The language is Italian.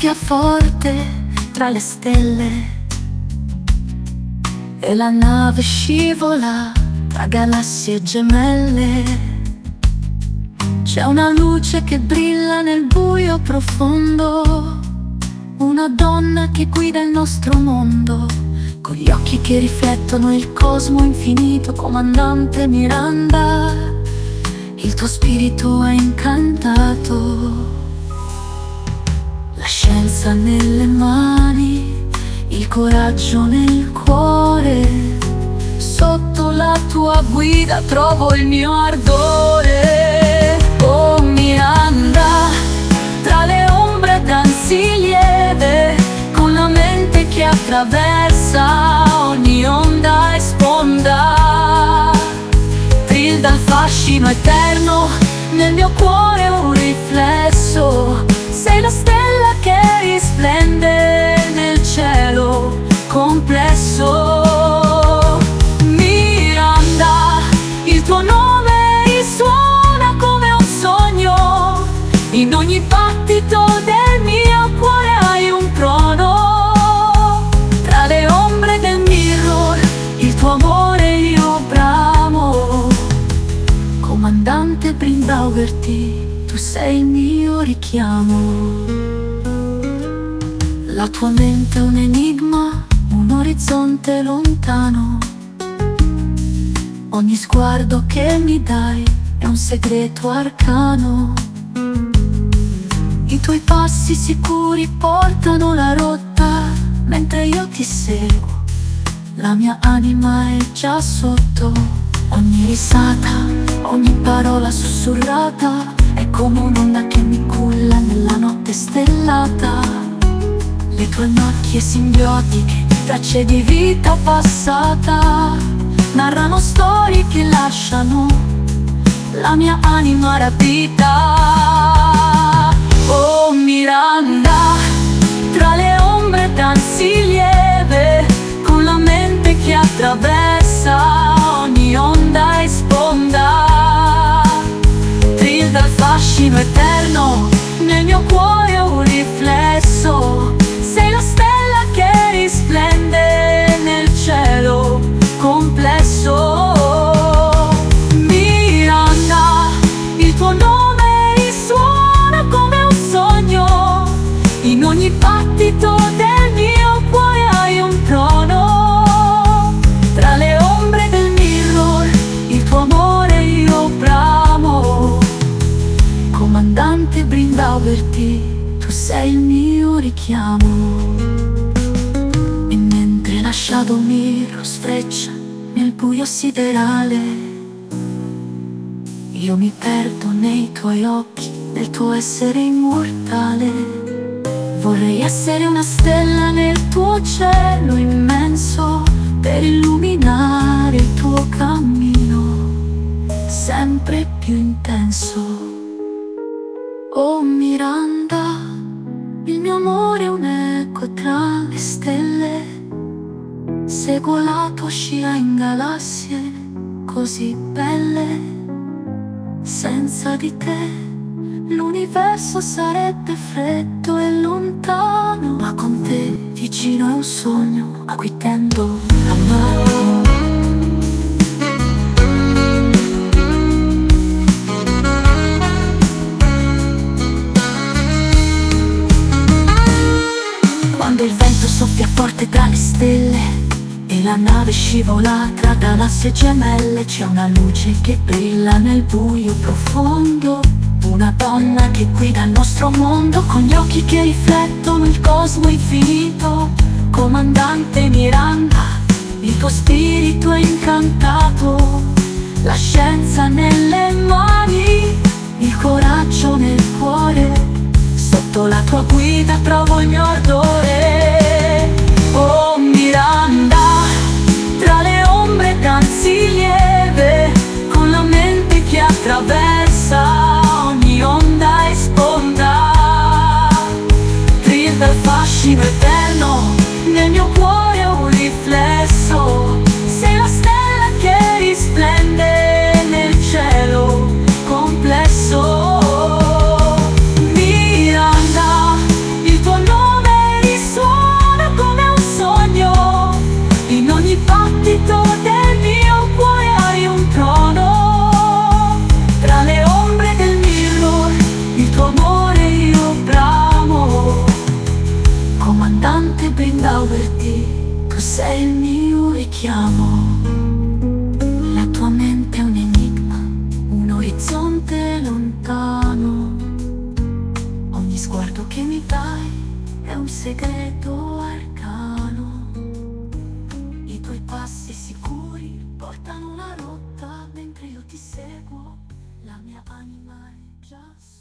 soffia forte tra le stelle e la nave scivola tra galassie gemelle. C'è una luce che brilla nel buio profondo, una donna che guida il nostro mondo, con gli occhi che riflettono il cosmo infinito. Comandante Miranda, il tuo spirito è incantato. La scienza nelle mani, il coraggio nel cuore. Sotto la tua guida trovo il mio ardore. Oh Miranda, tra le ombre danzi lieve, con la mente che attraversa ogni onda e sponda. Trilda il fascino eterno, nel mio cuore un riflesso. Sei la stella che risplende nel cielo complesso. Miranda, il tuo nome risuona come un sogno. In ogni battito del mio cuore hai un trono. Tra le ombre del mirror, il tuo amore io bramo. Comandante Brindauerti, tu sei il mio richiamo. La tua mente è un enigma, un orizzonte lontano. Ogni sguardo che mi dai è un segreto arcano. I tuoi passi sicuri portano la rotta, mentre io ti seguo, la mia anima è già sotto. Ogni risata, ogni parola sussurrata è come un'onda che mi culla nella notte stellata. Le tue macchie simbiotiche, tracce di vita passata, narrano storie che lasciano la mia anima rapita. Oh Miranda, tra le ombre danzi lieve, con la mente che attraversa ogni onda e sponda. Trilda il fascino eterno, nel mio cuore un riflesso. Sei la stella che risplende nel cielo complesso. Miranda, il tuo nome risuona come un sogno. In ogni battito del mio cuore hai un trono. Tra le ombre del mirror, il tuo amore io bramo. Comandante Brindauerti, tu sei il mio richiamo. E mentre la shadow mirror sfreccia nel buio siderale, io mi perdo nei tuoi occhi, nel tuo essere immortale. Vorrei essere una stella nel tuo cielo immenso, per illuminare il tuo cammino sempre più intenso. Oh Miranda, il mio amore è un eco tra le stelle. Seguo la tua scia in galassie così belle. Senza di te l'universo sarebbe freddo e lontano, ma con te vicino è un sogno a cui tendo la mano. Quando il vento soffia forte tra le stelle e la nave scivola tra galassie gemelle, c'è una luce che brilla nel buio profondo, una donna che guida il nostro mondo, con gli occhi che riflettono il cosmo infinito. Comandante Miranda, il tuo spirito è incantato. La scienza nelle mani, il coraggio nel cuore. Sotto la tua guida trovo il mio ardore. Oh Miranda, tra le ombre danzi lieve, con la mente che attraversa ogni onda e sponda. Trilda il fascino eterno, nel mio cuore un riflesso. Sei la stella che risplende nel cielo complesso. Miranda, il tuo nome sei il mio richiamo, la tua mente è un enigma, un orizzonte lontano. Ogni sguardo che mi dai è un segreto arcano. I tuoi passi sicuri portano la rotta mentre io ti seguo, la mia anima è già